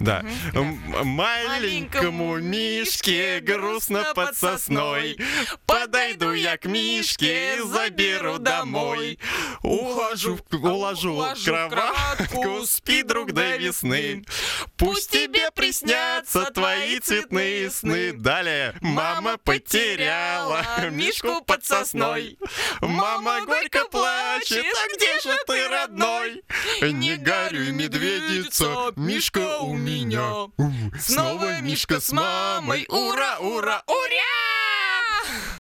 Да. Да. Маленькому Мишке грустно под сосной. Подойду я к Мишке, заберу домой. Уложу в кроватку, спи, друг, до весны. Пусть тебе приснятся твои цветные сны. Далее. Мама потеряла Мишку под сосной. Мама горько плачет, а где же ты, родной? Не горюй, медведица, Мишка у меня. Снова Мишка с мамой. Ура, ура, ура!